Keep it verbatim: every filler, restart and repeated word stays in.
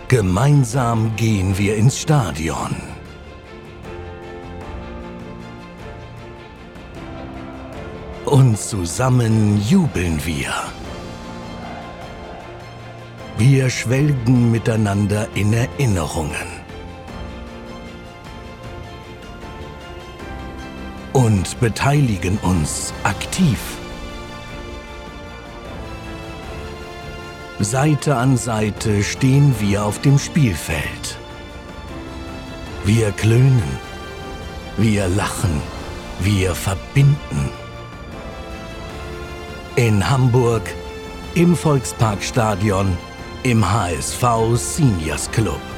Gemeinsam gehen wir ins Stadion. Und zusammen jubeln wir. Wir schwelgen miteinander in Erinnerungen. Und beteiligen uns aktiv. Seite an Seite stehen wir auf dem Spielfeld. Wir klönen, wir lachen, wir verbinden. In Hamburg, im Volksparkstadion, im H S V Seniors Club.